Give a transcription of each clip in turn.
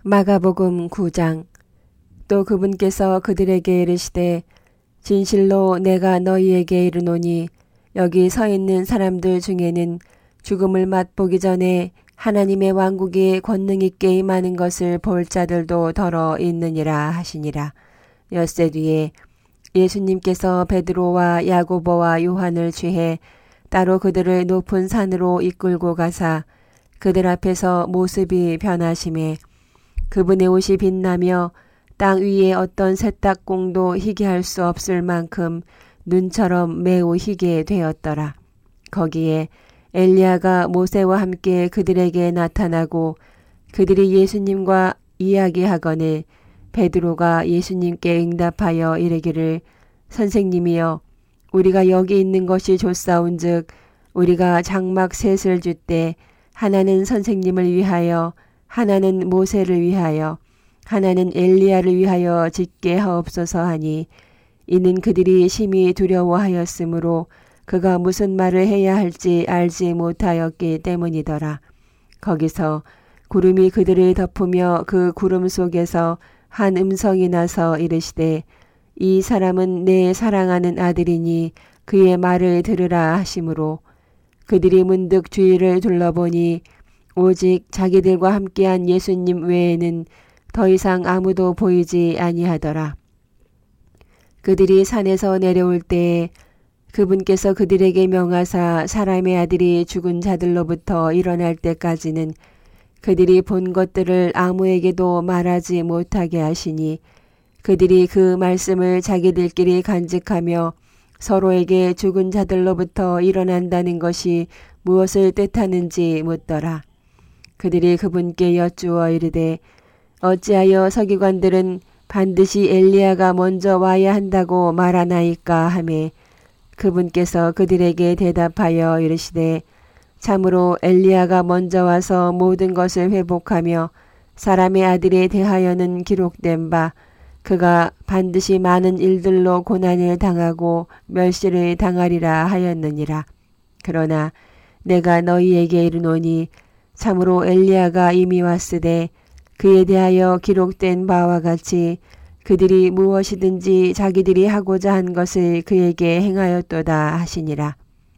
마가복음 9장. 또 그분께서 그들에게 이르시되 진실로 내가 너희에게 이르노니 여기 서 있는 사람들 중에는 죽음을 맛보기 전에 하나님의 왕국이 권능 있게 임하는 것을 볼 자들도 더러 있느니라 하시니라. 엿새 뒤에 예수님께서 베드로와 야고보와 요한을 취해 따로 그들을 높은 산으로 이끌고 가사 그들 앞에서 모습이 변하심에 그분의 옷이 빛나며 땅 위에 어떤 세탁공도 희게 할 수 없을 만큼 눈처럼 매우 희게 되었더라. 거기에 엘리야가 모세와 함께 그들에게 나타나고 그들이 예수님과 이야기하거늘 베드로가 예수님께 응답하여 이르기를 선생님이여 우리가 여기 있는 것이 좋사온즉 우리가 장막 셋을 줄 때 하나는 선생님을 위하여 하나는 모세를 위하여 하나는 엘리야를 위하여 짓게 하옵소서 하니 이는 그들이 심히 두려워하였으므로 그가 무슨 말을 해야 할지 알지 못하였기 때문이더라. 거기서 구름이 그들을 덮으며 그 구름 속에서 한 음성이 나서 이르시되 이 사람은 내 사랑하는 아들이니 그의 말을 들으라 하시므로 그들이 문득 주위를 둘러보니 오직 자기들과 함께한 예수님 외에는 더 이상 아무도 보이지 아니하더라. 그들이 산에서 내려올 때에 그분께서 그들에게 명하사 사람의 아들이 죽은 자들로부터 일어날 때까지는 그들이 본 것들을 아무에게도 말하지 못하게 하시니 그들이 그 말씀을 자기들끼리 간직하며 서로에게 죽은 자들로부터 일어난다는 것이 무엇을 뜻하는지 묻더라. 그들이 그분께 여쭈어 이르되 어찌하여 서기관들은 반드시 엘리야가 먼저 와야 한다고 말하나이까 하매 그분께서 그들에게 대답하여 이르시되 참으로 엘리야가 먼저 와서 모든 것을 회복하며 사람의 아들에 대하여는 기록된 바 그가 반드시 많은 일들로 고난을 당하고 멸시를 당하리라 하였느니라. 그러나 내가 너희에게 이르노니 참으로 엘리야가 이미 왔으되 그에 대하여 기록된 바와 같이 그들이 무엇이든지 자기들이 하고자 한 것을 그에게 행하였도다 하시니라.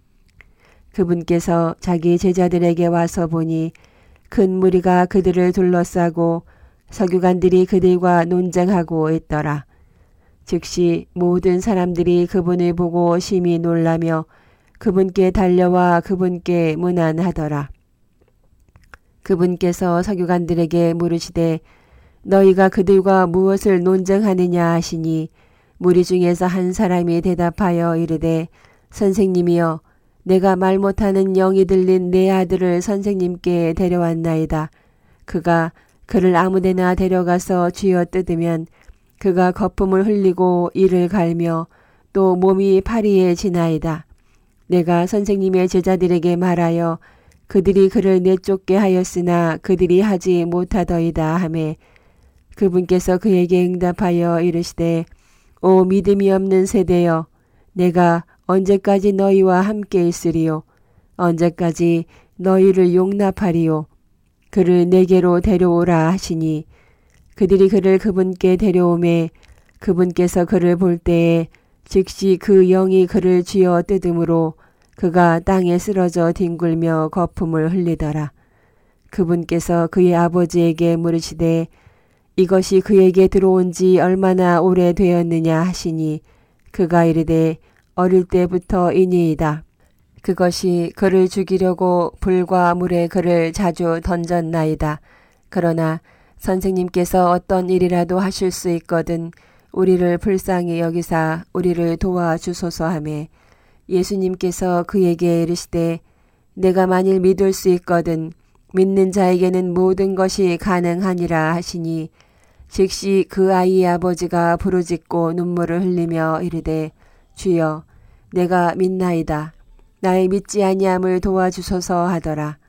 그분께서 자기 제자들에게 와서 보니 큰 무리가 그들을 둘러싸고 서기관들이 그들과 논쟁하고 있더라. 즉시 모든 사람들이 그분을 보고 심히 놀라며 그분께 달려와 그분께 문안하더라. 그분께서 서기관들에게 물으시되 너희가 그들과 무엇을 논쟁하느냐 하시니 무리 중에서 한 사람이 대답하여 이르되 선생님이여 내가 말 못하는 영이 들린 내 아들을 선생님께 데려왔나이다. 그가 그를 아무데나 데려가서 쥐어 뜯으면 그가 거품을 흘리고 이를 갈며 또 몸이 파리에 지나이다. 내가 선생님의 제자들에게 말하여 그들이 그를 내쫓게 하였으나 그들이 하지 못하더이다 하매 그분께서 그에게 응답하여 이르시되 오 믿음이 없는 세대여 내가 언제까지 너희와 함께 있으리요 언제까지 너희를 용납하리요 그를 내게로 데려오라 하시니 그들이 그를 그분께 데려오매 그분께서 그를 볼 때에 즉시 그 영이 그를 쥐어 뜯음으로 그가 땅에 쓰러져 뒹굴며 거품을 흘리더라. 그분께서 그의 아버지에게 물으시되 이것이 그에게 들어온 지 얼마나 오래 되었느냐 하시니 그가 이르되 어릴 때부터이니이다. 그것이 그를 죽이려고 불과 물에 그를 자주 던졌나이다. 그러나 선생님께서 어떤 일이라도 하실 수 있거든 우리를 불쌍히 여기사 우리를 도와주소서 하매 예수님께서 그에게 이르시되 내가 만일 믿을 수 있거든 믿는 자에게는 모든 것이 가능하니라 하시니 즉시 그 아이의 아버지가 부르짖고 눈물을 흘리며 이르되 주여 내가 믿나이다. 나의 믿지 아니함을 도와주소서 하더라.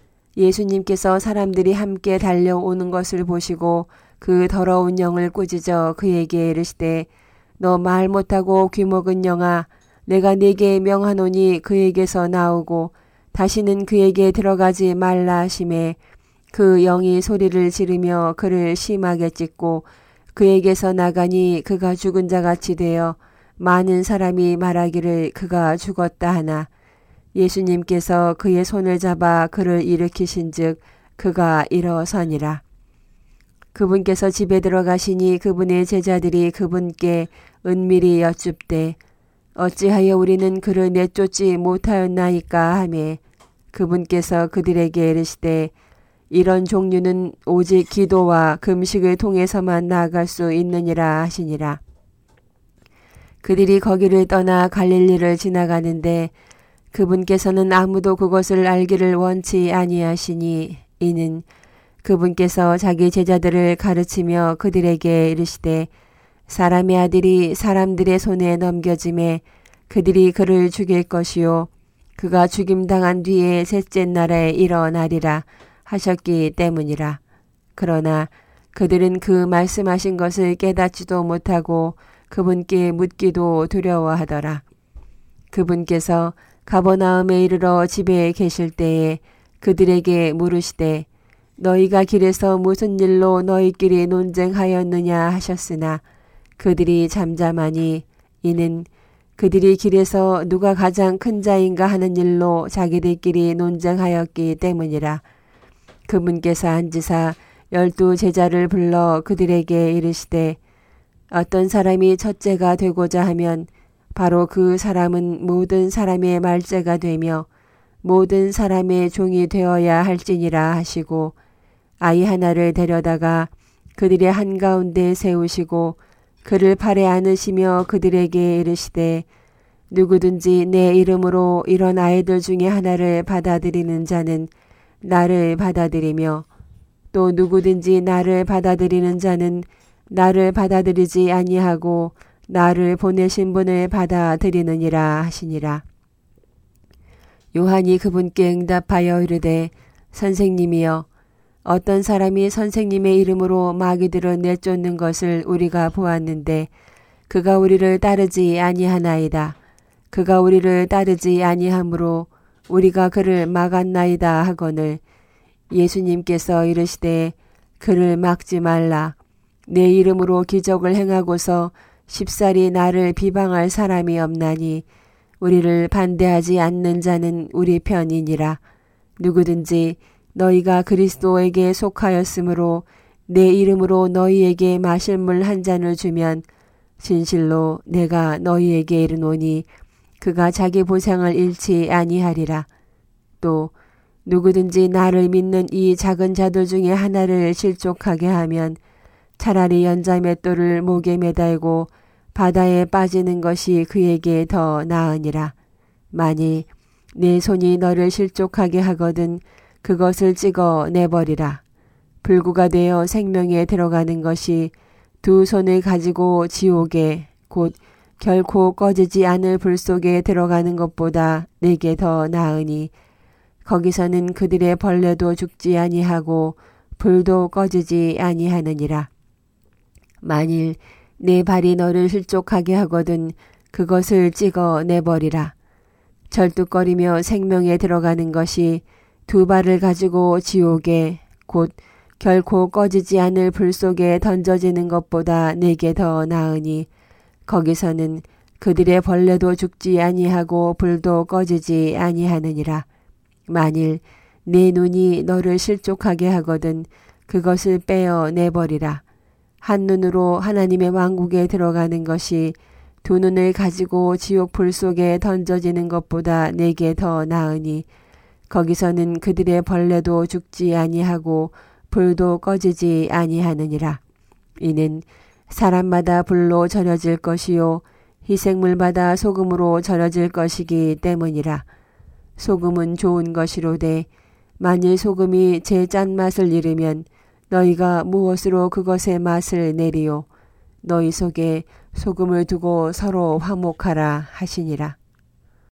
예수님께서 사람들이 함께 달려오는 것을 보시고 그 더러운 영을 꾸짖어 그에게 이르시되 너 말 못하고 귀먹은 영아 내가 네게 명하노니 그에게서 나오고 다시는 그에게 들어가지 말라 하시매 그 영이 소리를 지르며 그를 심하게 찢고 그에게서 나가니 그가 죽은 자같이 되어 많은 사람이 말하기를 그가 죽었다 하나 예수님께서 그의 손을 잡아 그를 일으키신즉 그가 일어서니라. 그분께서 집에 들어가시니 그분의 제자들이 그분께 은밀히 여쭙되 어찌하여 우리는 그를 내쫓지 못하였나이까 하매 그분께서 그들에게 이르시되 이런 종류는 오직 기도와 금식을 통해서만 나아갈 수 있느니라 하시니라. 그들이 거기를 떠나 갈릴리를 지나가는데 그분께서는 아무도 그것을 알기를 원치 아니하시니 이는 그분께서 자기 제자들을 가르치며 그들에게 이르시되 사람의 아들이 사람들의 손에 넘겨짐에 그들이 그를 죽일 것이요 그가 죽임당한 뒤에 셋째 날에 일어나리라 하셨기 때문이라. 그러나 그들은 그 말씀하신 것을 깨닫지도 못하고 그분께 묻기도 두려워하더라. 그분께서 가버나움에 이르러 집에 계실 때에 그들에게 물으시되 너희가 길에서 무슨 일로 너희끼리 논쟁하였느냐 하셨으나 그들이 잠잠하니 이는 그들이 길에서 누가 가장 큰 자인가 하는 일로 자기들끼리 논쟁하였기 때문이라. 그분께서 앉으사 12 제자를 불러 그들에게 이르시되 어떤 사람이 첫째가 되고자 하면 바로 그 사람은 모든 사람의 말째가 되며 모든 사람의 종이 되어야 할지니라 하시고 아이 하나를 데려다가 그들의 한가운데 세우시고 그를 팔에 안으시며 그들에게 이르시되 누구든지 내 이름으로 이런 아이들 중에 하나를 받아들이는 자는 나를 받아들이며 또 누구든지 나를 받아들이는 자는 나를 받아들이지 아니하고 나를 보내신 분을 받아들이느니라 하시니라. 요한이 그분께 응답하여 이르되 선생님이여 어떤 사람이 선생님의 이름으로 마귀들을 내쫓는 것을 우리가 보았는데 그가 우리를 따르지 아니하나이다. 그가 우리를 따르지 아니하므로 우리가 그를 막았나이다 하거늘 예수님께서 이르시되 그를 막지 말라. 내 이름으로 기적을 행하고서 쉽사리 나를 비방할 사람이 없나니 우리를 반대하지 않는 자는 우리 편이니라. 누구든지 너희가 그리스도에게 속하였으므로 내 이름으로 너희에게 마실 물 한 잔을 주면 진실로 내가 너희에게 이르노니 그가 자기 보상을 잃지 아니하리라. 또 누구든지 나를 믿는 이 작은 자들 중에 하나를 실족하게 하면 차라리 연자맷돌을 목에 매달고 바다에 빠지는 것이 그에게 더 나으니라. 만일 내 손이 너를 실족하게 하거든 그것을 찍어 내버리라. 불구가 되어 생명에 들어가는 것이 두 손을 가지고 지옥에 곧 결코 꺼지지 않을 불 속에 들어가는 것보다 내게 더 나으니 거기서는 그들의 벌레도 죽지 아니하고 불도 꺼지지 아니하느니라. 만일 내 발이 너를 실족하게 하거든 그것을 찍어 내버리라. 절뚝거리며 생명에 들어가는 것이 두 발을 가지고 지옥에 곧 결코 꺼지지 않을 불 속에 던져지는 것보다 내게 더 나으니 거기서는 그들의 벌레도 죽지 아니하고 불도 꺼지지 아니하느니라. 만일 내 눈이 너를 실족하게 하거든 그것을 빼어 내버리라. 한 눈으로 하나님의 왕국에 들어가는 것이 두 눈을 가지고 지옥 불 속에 던져지는 것보다 내게 더 나으니 거기서는 그들의 벌레도 죽지 아니하고 불도 꺼지지 아니하느니라. 이는 사람마다 불로 절여질 것이요 희생물마다 소금으로 절여질 것이기 때문이라. 소금은 좋은 것이로되 만일 소금이 제 짠맛을 잃으면 너희가 무엇으로 그것의 맛을 내리요. 너희 속에 소금을 두고 서로 화목하라 하시니라.